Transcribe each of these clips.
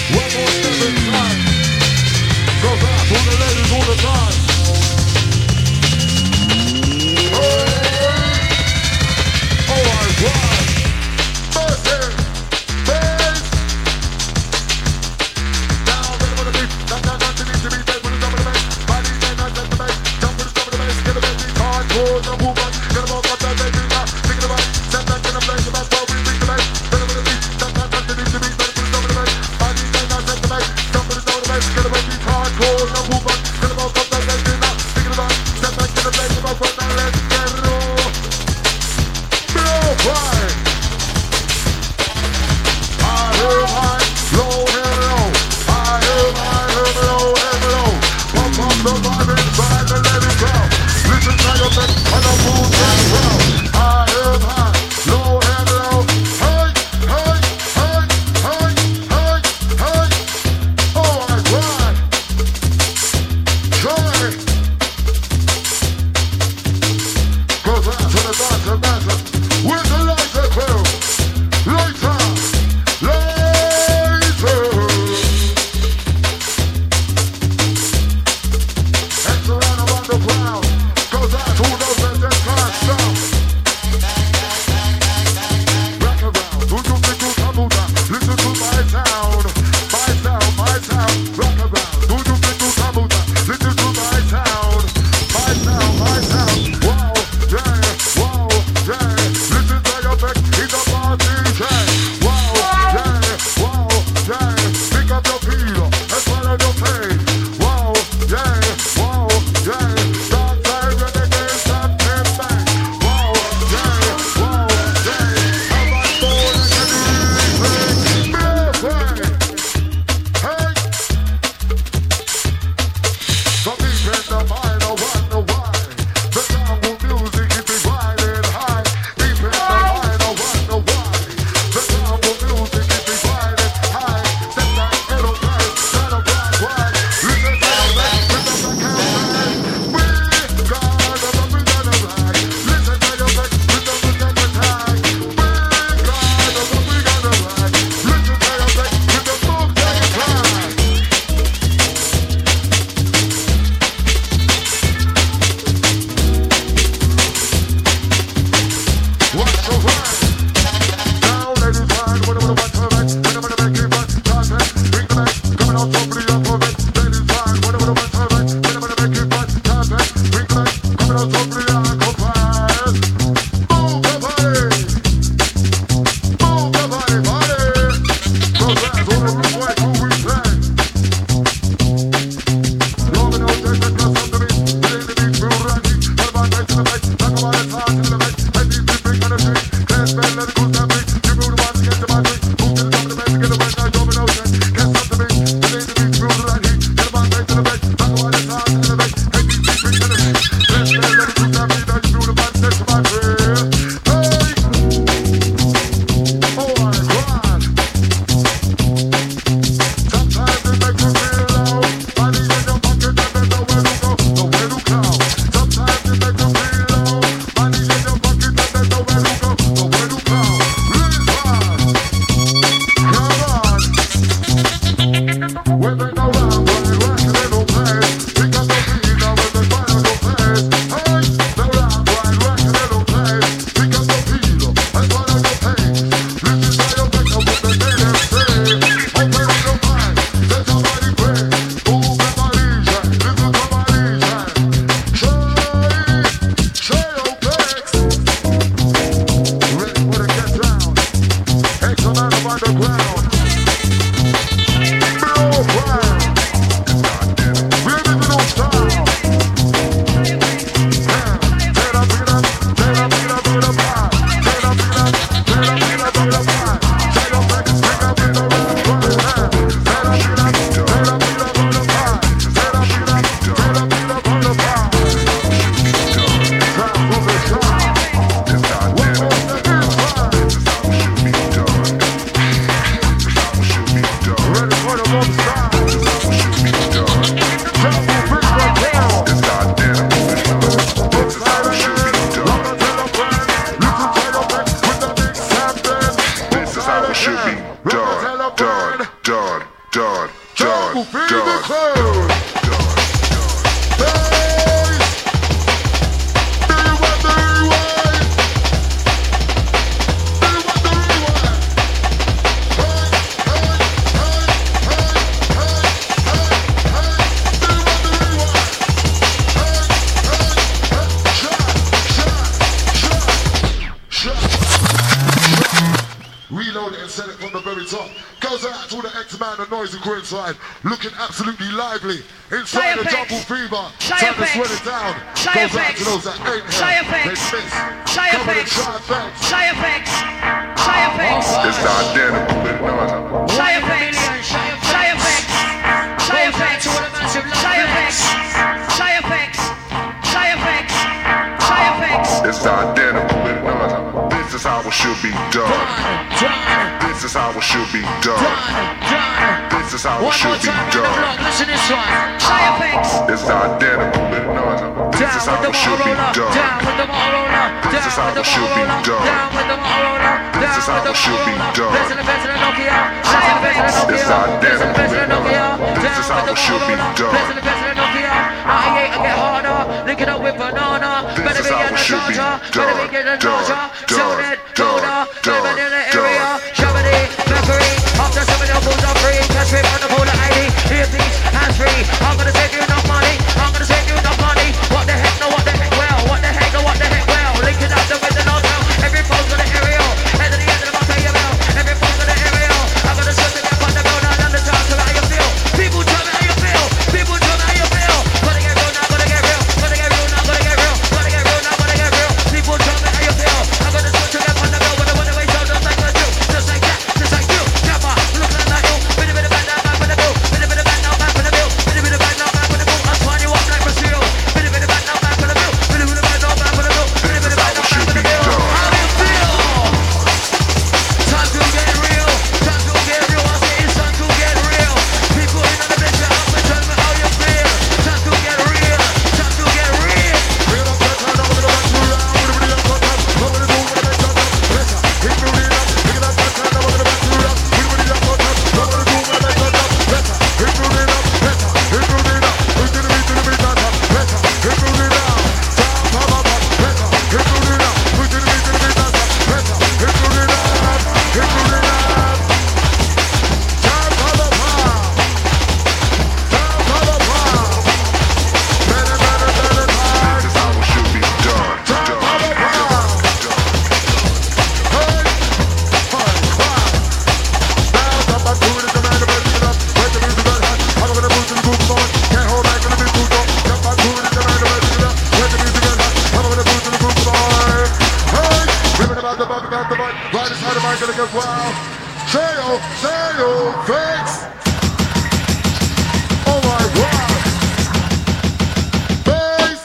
One more step in time. Goes out to the ladies all the time. Oh my God. Mercy. Bass. Now get on the beat. Not to need to be dead with the top of the bass. Body then not just the bass. Jump with the top of the bass. Get a baby hardcore. The move on. Get them all cut that baby now. Think about it. Step back in the place. That's why we bring the bass. Better with the beat. Not to need to be dead with the top of the bass. Body then not just the bass. Jump with the top of the bass. Get a baby hardcore. The move on. Get them all cut that baby now. Think about it. Step back in the place. That's why now let's get it on. Right. I hear high, low, and low. I hear high, low, and low. Pump up the vibe inside and let it go. Listen to your thing and the mood and roll. I hear high, low, and low. Hey, hey, hey, hey, hey, hey. Oh, I ride. done, done, done. Reload it and set it from the very top. Goes out to the X-Man, the noisy crew inside. Looking absolutely lively. Inside the Jungle Fever. Time to sweat it down. Goes out to those that ain't here. They miss. Cover the Shy Effects. It's identical, but no. Shy Effects. It's identical, but no. This is how it should be done. This is how it should be done. This is how it should be done. Listen to this one. Shy Effects. It's identical, but no. This is how it should be done. This is how it should be done. This is how it should be done. It's identical, but no. This is how it should be done. I get harder, link it up with banana. Better be in the charger, better be getting larger. Zone it, dollar, never in the area. Shabby, Mercury, after 7 elbows are free. Catch me on the polar ID, earpiece, hands free. I'm gonna save you enough money, I'm gonna save you enough money. What the heck, no, what the heck, well, what the heck, no, what the heck, well. Link it up with the no-no, every phone's got an aerial. Head to the end of the month, pay your bill. Every phone's got an aerial. I'm gonna show you up on the road, now the talk to how you feel. People tell me how you feel, people tell me how you feel. Gotta get real now, gotta get real. Gotta get real now, gotta get real. Gotta get real now, gotta get real. People tell me how you feel. I'm gonna switch to get on the bill with the one way show, just like I do. Just like that, just like you. Kappa, looking like you. Bit of back now, back for the bill. Bit of back now, back for the bill. Bit of back now, back for the bill. I'll find you up like Brazil. Bit of back now, back for the bill. Bit of back now, back for the bill. Bit of back now, back for the bill. How do you feel? Time to get real. Time to get real. I say it's time to get real. People in the bitch up and tell me how you feel. Time to get real. Time to get real. Fix. Oh my God. Face.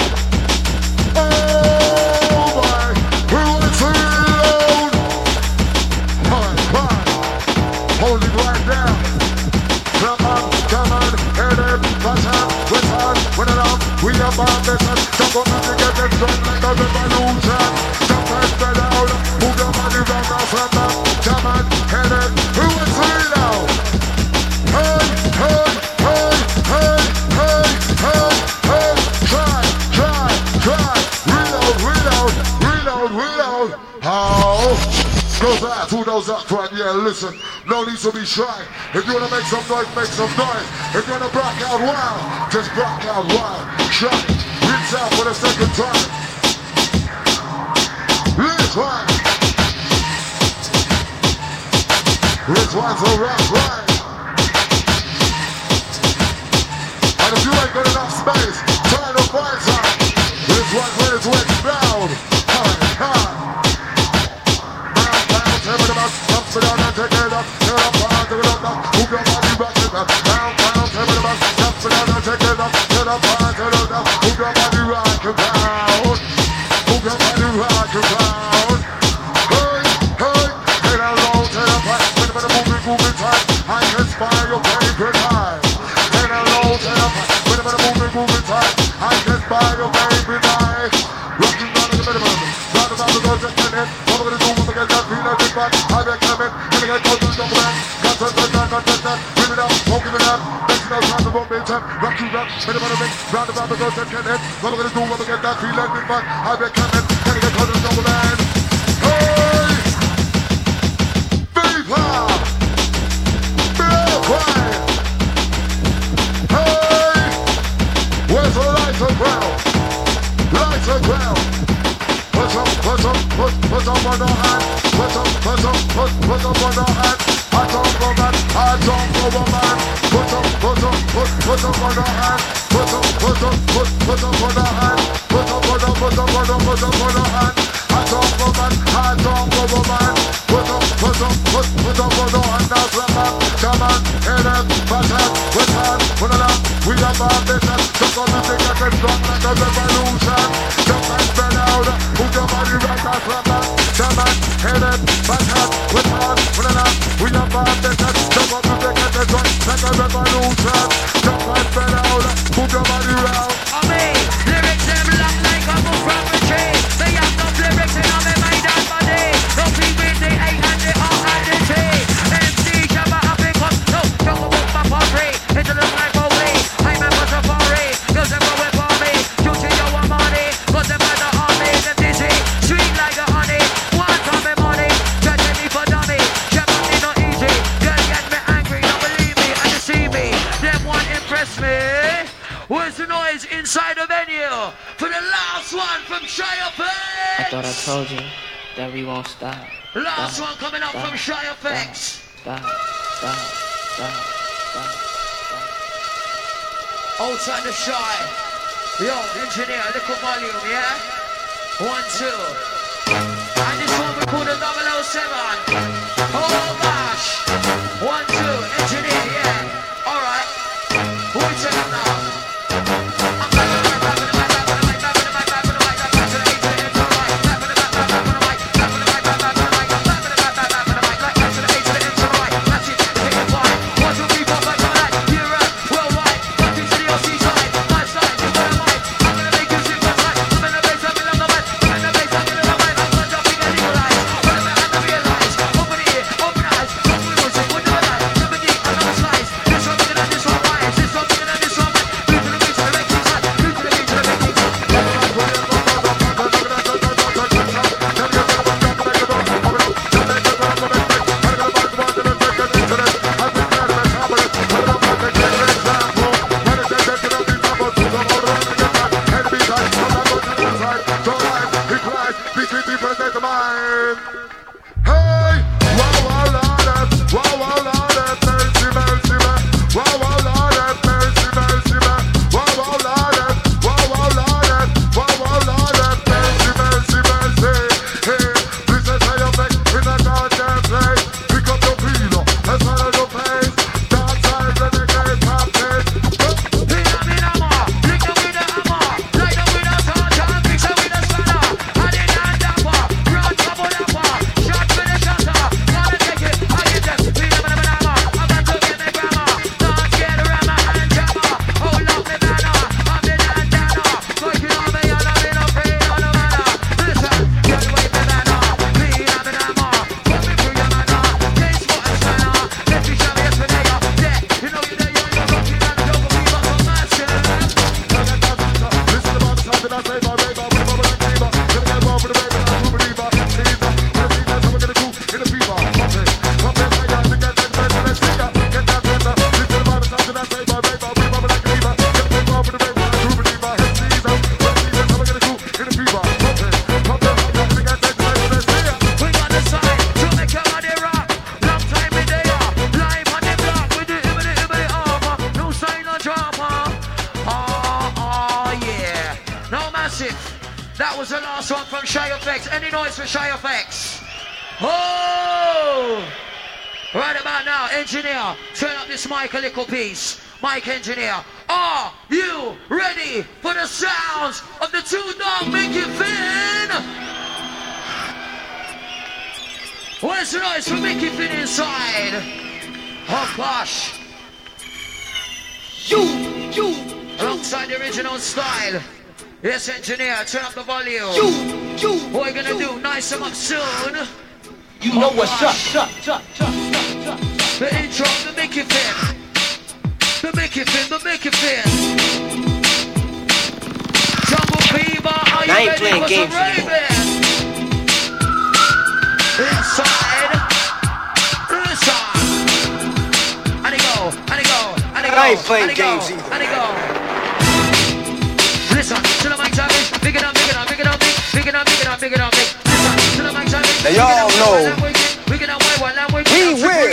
Oh my. Who is reload? My God. Hold it right now. Come on, head it, pass on, when along, we are bound to touch. Jump up and get it done like a revolution. Sometimes spread out, move your body round and from back. Come on, head it, who is reload? Hey, hey, hey, hey, hey, hey, hey, try, reload. How? Goes out to those up front, yeah, listen, no need to be shy. If you wanna make some noise, make some noise. If you wanna block out wild, just block out wild. Try, reach out for the second time. This one. This one's a rough ride. And if you ain't got enough space, try to find some. This one's ready to explode. Up and down and take it up, turn up, take it up, move your body back it up, down, turn it up, up and down and take it up, turn up, turn it up, move your body rock and round, move your body rock and round. Hey, hey, hey, down low, turn up, move it tight. up, won't give it up. Next to time, the momentum, rock you rock, ready for the ring, round about the road, can hit. What we're gonna do, when we get that feeling, big man, I've been coming, can get close to the double line. Hey! Viva! Hey! Where's the lights and ground? Lights and ground. Put up on the hand. Put up on the hand. Hands on the man. Hands on the man. Put up on the hand. Put up on the hand. Put up on the hand. Hands on the man. Hands on the man. Put up on the hand. Now slap up. Come on. Head up. Fast hand. With hand. Put it up. We have our business. Just on the thing that can strong like a revolution. Jump and spread out. Put your body right now. Slap up. Come on. Head up. Fast hand. With hand. Put it up. We have our business. Jump on the thing that can strong like a revolution. Jump and spread out. Put your body round. Lyrics them look like a book from a tree. They have no lyrics in them, my dad body. No with the A and the R and the T. MC Shabba up and come. No, don't go book my party. Into the life away. I'm a safari. Girls are going for me. You see you want money. Cause them are the army. Them dizzy. Sweet like a honey. One time me money. Judging me for dummy. Shabba me not easy. Girl get me angry. Don't believe me. And you see me. Them one impress me. Where's the noise inside the venue? For the last one from Shire Effects. I thought I told you that we won't stop. Last one coming up from Shire Effects. Stop. Outside the Shy. Yo, engineer, little volume, yeah? 1, 2. And this one we call the 007. Oh gosh. 1, 2, engineer, yeah. Alright. Who we tell them now? That was the last one from Shy Effects. Any noise for Shy Effects? Oh! Right about now, engineer, turn up this mic a little piece. Mic engineer, are you ready for the sounds of the two dog Mickey Finn? Where's the noise for Mickey Finn inside? Oh gosh. You. Alongside the original style. Yes, engineer, turn up the volume. What are you gonna do? Nice them up soon. You know what's up. The intro of the Mickey Finn. it feel, but make it feel. Jungle Fever, are you I ain't ready playing for some games anymore. raving? Inside. And it go, and it go, and it go. I ain't playing and it go, games either. And it go. Listen to the mic service, big it up, big it up, big it up, big it up, big it up, big it up, big. Listen to the mic service. Now y'all know we can have one language. we will.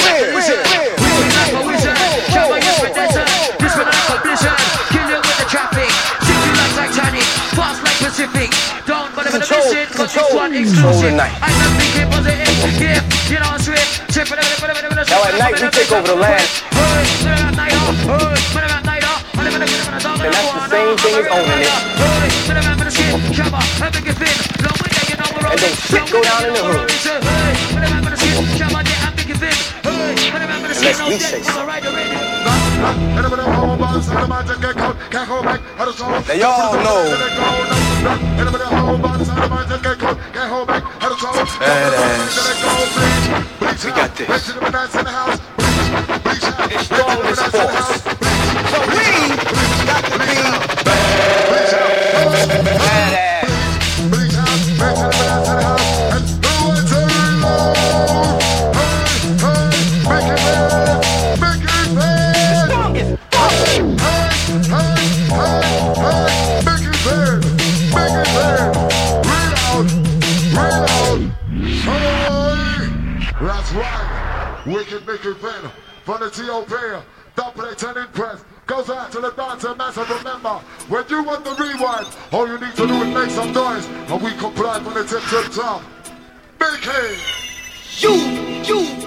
This one like a blizzard, kill you with the traffic. City like Titanic, fast like Pacific. Don't bother with the mission, cause it's one exclusive. I'm not thinking positive, yeah, you know I'm straight. Now at night we take over the land. And that's the same thing as owning it. And then shit go down in the hood. Unless we say so. Now y'all know. Badass. We got this. It's strongest force. So we got to be badass. That's right. Wicked Mickey Finn from the T.O.P. Double it and impress. Goes out to the dancer master. Remember, when you want the rewind, all you need to do is make some noise, and we comply from the tip to the top. Mickey! You.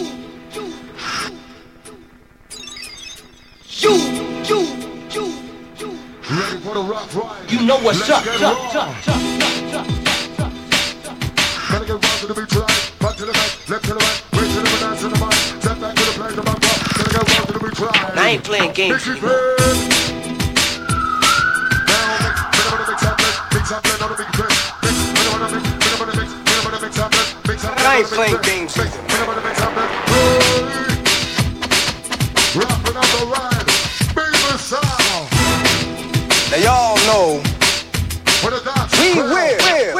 Ready for the rock ride? You know what's up. Gotta get round to the beat tonight. Back to the back, left to the right, right to the dance in the mind. Step back to the play, the back rock. Gotta get round to the beat tonight. I ain't playing games Mickey anymore. Finn. Now mix up, mix up, on the big press. Mix up, I ain't playing games either. Rapping up the ride, baby sound. Now y'all know For the dance, we will.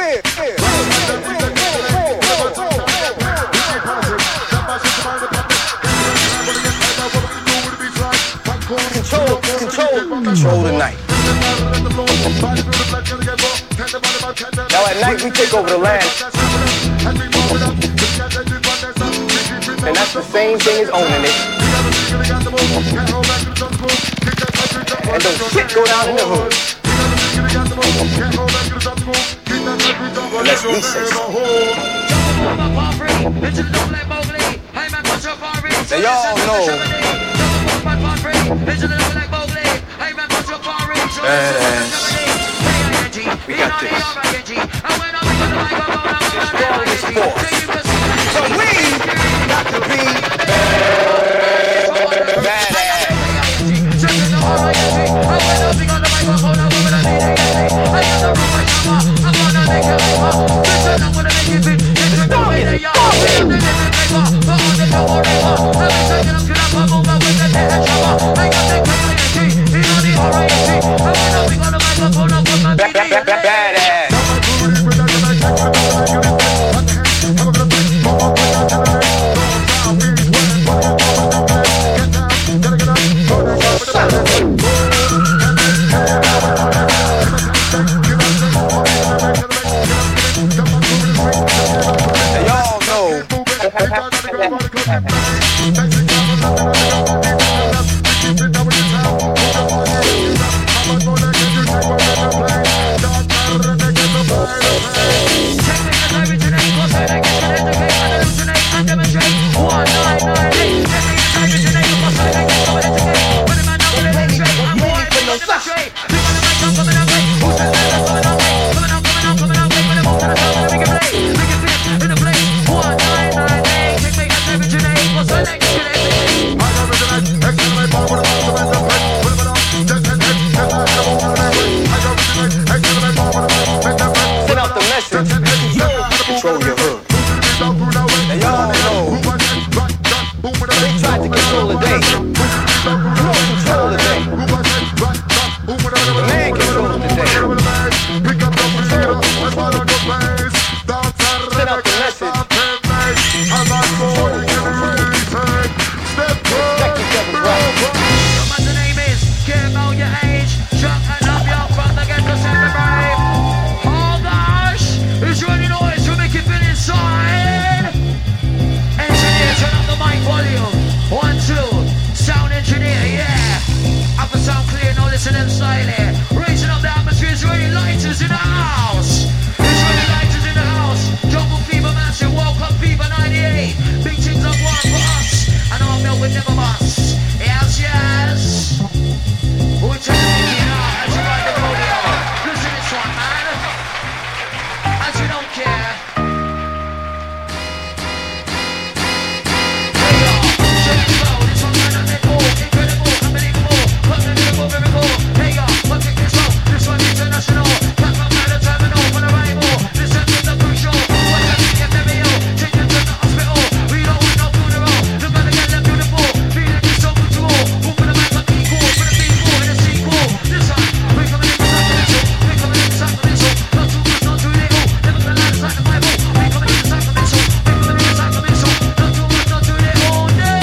Control the night. Now at night we take over the land. And that's the same thing as owning it. And don't shit go down in the hood. Unless we say so. Now y'all know. Badass. We got this. It's strongest force. So we got to be badass. Badass. Y'all know. them silent. Raising up the atmosphere, it's really lighters in the house. It's really lighters in the house. Jungle Fever Massive, Welcome Fever 98. Big things up one for us. And our milk will never bust. Yes, yes. We're telling you now as you ride the rodeo. Listen to this one, man. As you don't care. There you are. Show you go. This one's incredible, unbelievable, unbelievable, miracle. There you are. But take this one. This one's international. That's my man, the terminal for the rival. This one's the crucial. What's happening in the video? Take it to the hospital. We don't want no funeral. Look at the girl, they're beautiful. Feeling it's so mutual. Who for the man, but equal. For the people in the sequel. This one, we're coming in the sacrificial. We're coming in the sacrificial. Not too much, not too little. Never gonna lie, it's like the Bible. We're coming in the sacrificial. We're coming in the sacrificial. Not too much, not too little.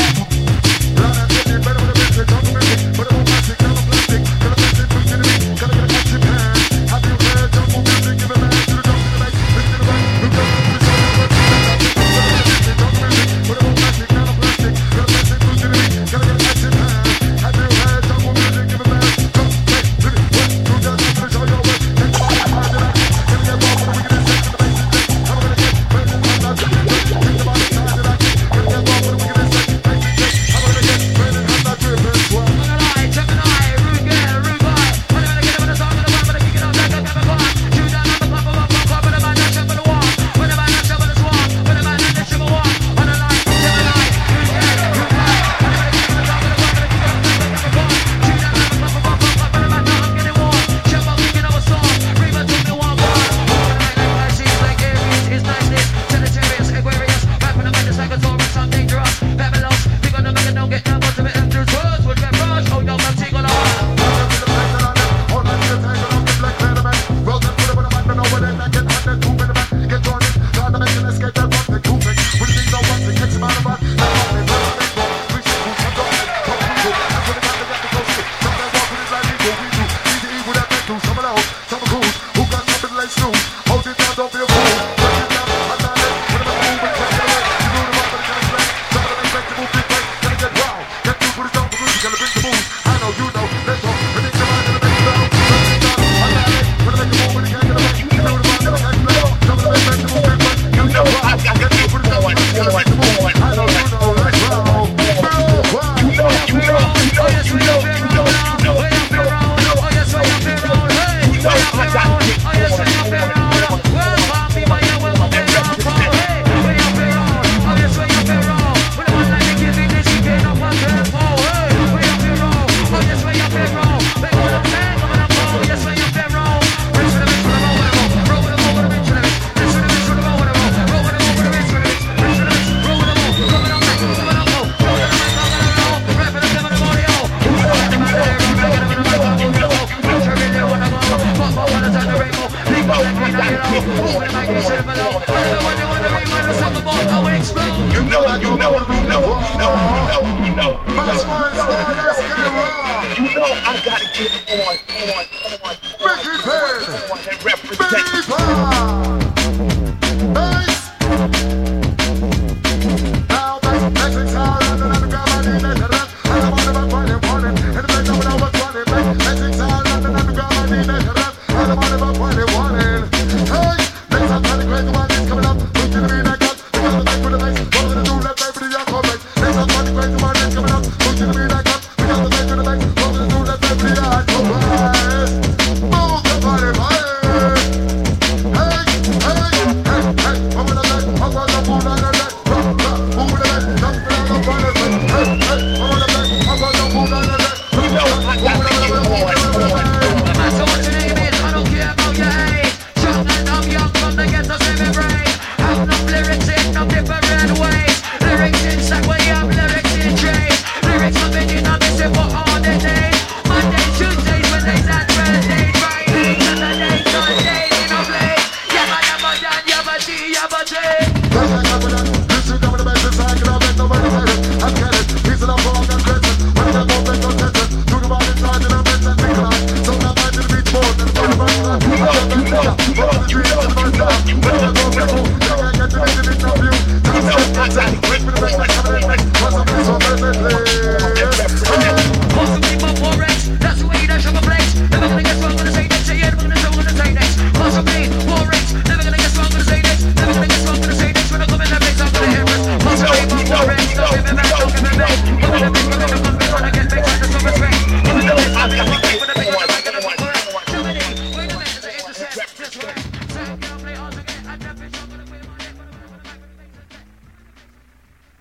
I gotta get on and represent.